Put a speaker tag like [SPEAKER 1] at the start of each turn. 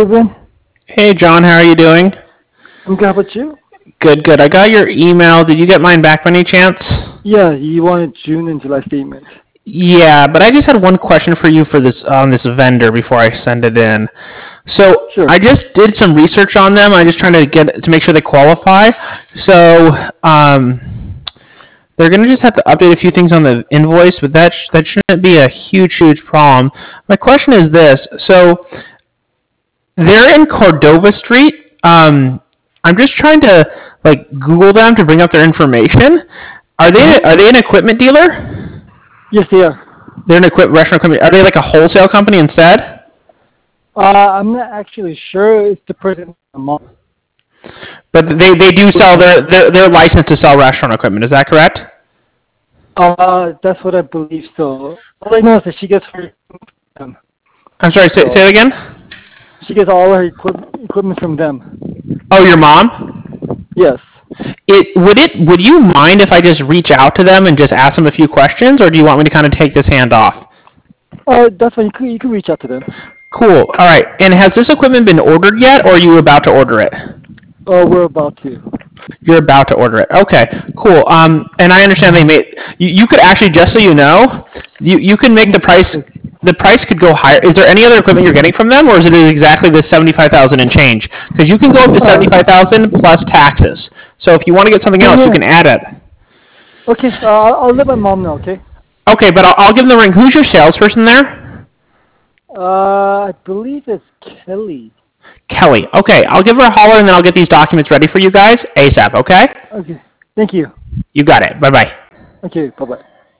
[SPEAKER 1] Ben.
[SPEAKER 2] Hey John, how are you doing?
[SPEAKER 1] I'm good. How about you?
[SPEAKER 2] Good, good. I got your email. Did you get mine back by any chance?
[SPEAKER 1] Yeah, you wanted June and July statement.
[SPEAKER 2] Yeah, but I just had one question for you for this on this vendor before I send it in. So
[SPEAKER 1] Sure.
[SPEAKER 2] I just did some research on them. I'm just trying to make sure they qualify. So they're gonna just have to update a few things on the invoice, but that shouldn't be a huge problem. My question is this: so they're in Cordova Street. I'm just trying to like Google them to bring up their information. Are they an equipment dealer?
[SPEAKER 1] Yes, they are.
[SPEAKER 2] They're an restaurant company. Are they like a wholesale company instead?
[SPEAKER 1] I'm not actually sure. It's the person.
[SPEAKER 2] But they do sell their license to sell restaurant equipment. Is that correct?
[SPEAKER 1] That's what I believe. So all I know is that she gets her.
[SPEAKER 2] I'm sorry. Say it again.
[SPEAKER 1] She gets all her equipment from them.
[SPEAKER 2] Oh, your mom?
[SPEAKER 1] Yes.
[SPEAKER 2] Would you mind if I just reach out to them and just ask them a few questions, or do you want me to kind of take this hand off?
[SPEAKER 1] That's fine. You can reach out to them.
[SPEAKER 2] Cool. All right. And has this equipment been ordered yet, or are you about to order it?
[SPEAKER 1] Oh, we're about to.
[SPEAKER 2] You're about to order it. Okay, cool. And I understand they made. You could actually, just so you know, you can make the price. The price could go higher. Is there any other equipment you're getting from them, or is it exactly the 75,000 and change? Because you can go up to 75,000 plus taxes. So if you want to get something else, you can add it.
[SPEAKER 1] Okay. I'll let my mom know. Okay.
[SPEAKER 2] Okay, but I'll give them the ring. Who's your salesperson there?
[SPEAKER 1] I believe it's Kelly.
[SPEAKER 2] Kelly. Okay, I'll give her a holler and then I'll get these documents ready for you guys ASAP. Okay.
[SPEAKER 1] Okay. Thank you.
[SPEAKER 2] You got it. Bye bye.
[SPEAKER 1] Okay. Bye bye.